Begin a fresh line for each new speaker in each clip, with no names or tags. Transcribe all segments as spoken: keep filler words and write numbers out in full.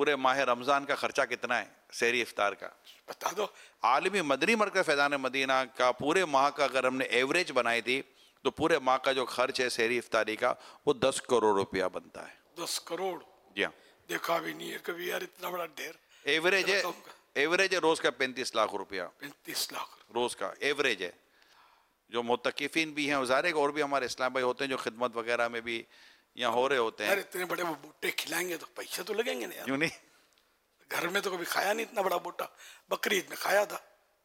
پورے ماہ رمضان کا خرچہ کتنا ہے سحری افطار کا؟
بتا دو.
عالمی مدنی مرکز فیضان مدینہ کا پورے ماہ کا اگر ہم نے ایوریج بنائی تھی تو پورے ماہ کا جو خرچ ہے سحری افطاری کا وہ دس کروڑ روپیہ بنتا ہے.
دس کروڑ
جی ہاں.
دیکھا بھی نہیں ہے کبھی یار اتنا بڑا ڈھیر.
ایوریج ہے ایوریج ہے روز کا پینتیس لاکھ روپیہ.
پینتیس لاکھ
روز کا ایوریج ہے. جو متقفین بھی ہیں ظاہر ہے اور بھی ہمارے اسلام بھائی ہوتے ہیں جو خدمت وغیرہ میں بھی یہاں ہو رہے ہوتے ہیں.
اتنے بڑے وہ بوٹے کھلائیں گے تو پیسے تو لگیں گے نا.
کیوں نہیں؟
گھر میں تو کبھی کھایا نہیں اتنا بڑا بوٹا. بقرعید میں کھایا تھا,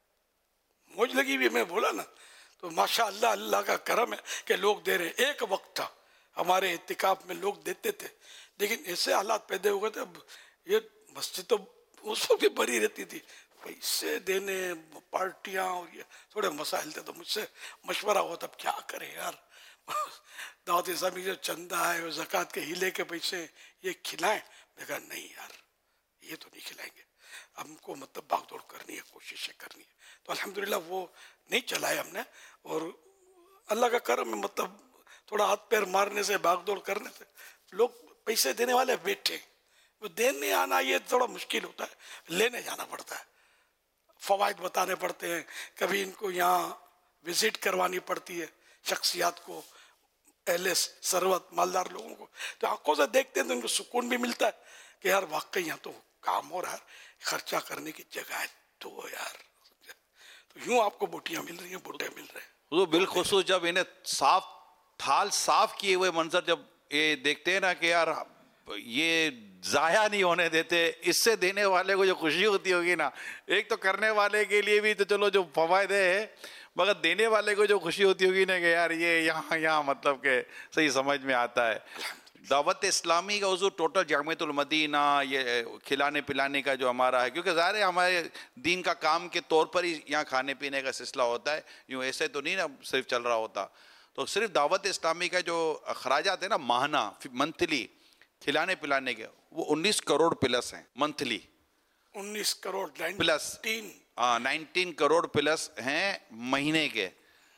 موج لگی ہوئی. میں بولا نا تو ماشاء اللہ اللہ کا کرم ہے کہ لوگ دے رہے. ایک وقت تھا ہمارے اعتکاف میں لوگ دیتے تھے, لیکن ایسے حالات پیدا ہو گئے تھے. اب یہ مسجد تو اس وقت بھی بھری رہتی تھی, پیسے دینے پارٹیاں اور یہ تھوڑے مسائل تھے. تو مجھ سے مشورہ ہوا تب کیا کریں یار, دعوت اسلامی جو چندہ ہے اور زکوٰۃ کے ہیلے کے پیسے یہ کھلائیں. میں کہا نہیں یار یہ تو نہیں کھلائیں گے, ہم کو مطلب بھاگ دوڑ کرنی ہے, کوششیں کرنی ہے. تو الحمدللہ وہ نہیں چلائے ہم نے. اور اللہ کا کرم ہے مطلب تھوڑا ہاتھ پیر مارنے سے بھاگ دوڑ کرنے سے لوگ پیسے دینے والے بیٹھے. وہ دینے آنا یہ تھوڑا مشکل ہوتا ہے, لینے جانا پڑتا ہے, فوائد بتانے پڑتے ہیں. کبھی ان کو یہاں وزٹ کروانی پڑتی ہے شخصیات کو, اہل ثروت مالدار لوگوں کو. تو آنکھوں سے دیکھتے ہیں تو ان کو سکون بھی ملتا ہے کہ یار واقعی یہاں تو کام ہو رہا ہے, خرچہ کرنے کی جگہ ہے تو یار. تو یوں آپ کو بوٹیاں مل رہی ہیں, بوٹے مل رہے ہیں.
حضور بالخصوص جب انہیں صاف تھال صاف کیے ہوئے منظر جب یہ دیکھتے ہیں نا کہ یار یہ ضائع نہیں ہونے دیتے, اس سے دینے والے کو جو خوشی ہوتی ہوگی نا, ایک تو کرنے والے کے لیے بھی تو چلو جو فوائد ہے, مگر دینے والے کو جو خوشی ہوتی ہوگی نا کہ یار یہ یہاں یہاں مطلب کہ صحیح سمجھ میں آتا ہے. دعوت اسلامی کا حضور ٹوٹل جامعۃ المدینہ یہ کھلانے پلانے کا جو ہمارا ہے, کیونکہ ظاہر ہے ہمارے دین کا کام کے طور پر ہی یہاں کھانے پینے کا سلسلہ ہوتا ہے, یوں ایسے تو نہیں نا صرف چل رہا ہوتا. تو صرف دعوت اسلامی کا جو اخراجات ہیں نا ماہانہ منتھلی کھلانے پلانے کے, وہ انیس کروڑ پلس ہیں منتھلی.
انیس کروڑ
پلس ہاں نائنٹین کروڑ پلس ہیں مہینے کے.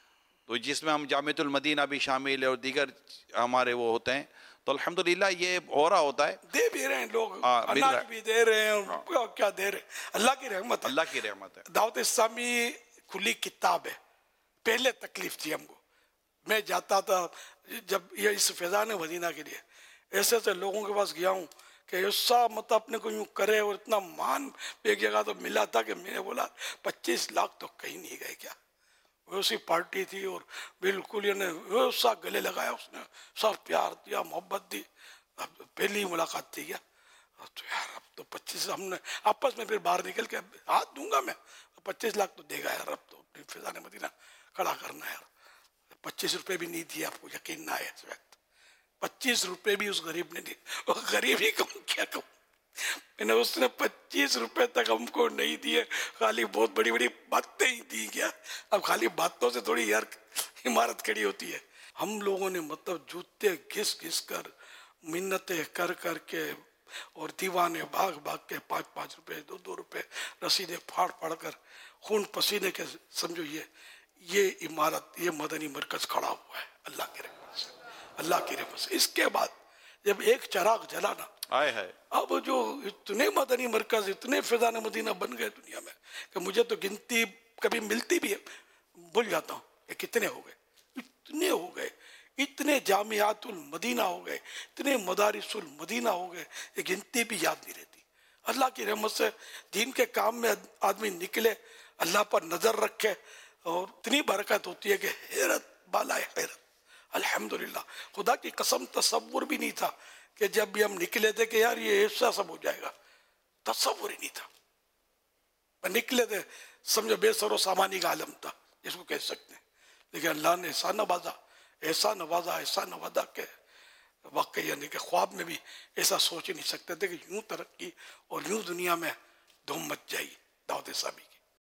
تو جس میں ہم جامعۃ المدینہ بھی شامل ہے اور دیگر ہمارے وہ ہوتے ہیں. تو الحمدللہ یہ ہو رہا ہوتا ہے.
دے بھی رہے ہیں لوگ, اناج بھی دے رہے ہیں, کیا دے رہے ہیں, اللہ کی رحمت ہے.
اللہ کی رحمت ہے.
دعوت اسلامی کھلی کتاب ہے. پہلے تکلیف تھی ہم کو, میں جاتا تھا جب یہ اس فیضان مدینہ کے لیے, ایسے ایسے لوگوں کے پاس گیا ہوں کہ ایسا مطلب اپنے کو یوں کرے, اور اتنا مان ایک جگہ تو ملا تھا کہ میں نے بولا پچیس لاکھ تو کہیں نہیں گئے کیا. ویسی پارٹی تھی اور بالکل یہ نے ویسا گلے لگایا, اس نے سب پیار دیا, محبت دی. اب پہلی ملاقات تھی کیا, تو یار اب تو پچیس, ہم نے آپس میں پھر باہر نکل کے ہاتھ دوں گا میں, پچیس لاکھ تو دے گا یار, اب تو اپنی فیضان مدینہ کھڑا کرنا ہے یار. پچیس روپے بھی نہیں دیے, آپ کو یقین نہ آئے اس وقت پچیس روپے بھی اس غریب نے دیے. وہ غریب ہی کم کیا کم, میں نے اس نے پچیس روپے تک ہم کو نہیں دیے, خالی بہت بڑی بڑی باتیں ہی دی کیا. اب خالی باتوں سے تھوڑی یار عمارت کھڑی ہوتی ہے. ہم لوگوں نے مطلب جوتے گھس گھس کر منتیں کر کر کے اور دیوانے بھاگ بھاگ کے پانچ پانچ روپے دو دو روپے رسیدیں پھاڑ پھاڑ کر خون پسینے کے سمجھو یہ یہ عمارت یہ مدنی مرکز کھڑا ہوا ہے اللہ کی رحمت سے, اللہ کی رحمت سے. اس کے بعد جب ایک چراغ جلا نا,
آئے ہے
اب جو اتنے مدنی مرکز اتنے فیضان مدینہ بن گئے دنیا میں کہ مجھے تو گنتی کبھی ملتی بھی ہے بھول جاتا ہوں کہ کتنے ہو گئے. اتنے ہو گئے, اتنے جامعات المدینہ ہو گئے, اتنے مدارس المدینہ ہو گئے, یہ گنتی بھی یاد نہیں رہتی. اللہ کی رحمت سے دین کے کام میں آدمی نکلے, اللہ پر نظر رکھے, اور اتنی برکت ہوتی ہے کہ حیرت بالائے حیرت. الحمدللہ خدا کی قسم تصور بھی نہیں تھا کہ جب بھی ہم نکلے تھے کہ یار یہ ایسا سب ہو جائے گا, تصور ہی نہیں تھا. نکلے تھے سمجھو بے سر و سامانی کا عالم تھا جس کو کہہ سکتے ہیں, لیکن اللہ نے ایسا نوازا ایسا نوازا ایسا نوازا کہ واقعی یعنی کہ خواب میں بھی ایسا سوچ ہی نہیں سکتے تھے کہ یوں ترقی اور یوں دنیا میں دھوم مچ جائے گی دعوت اسلامی.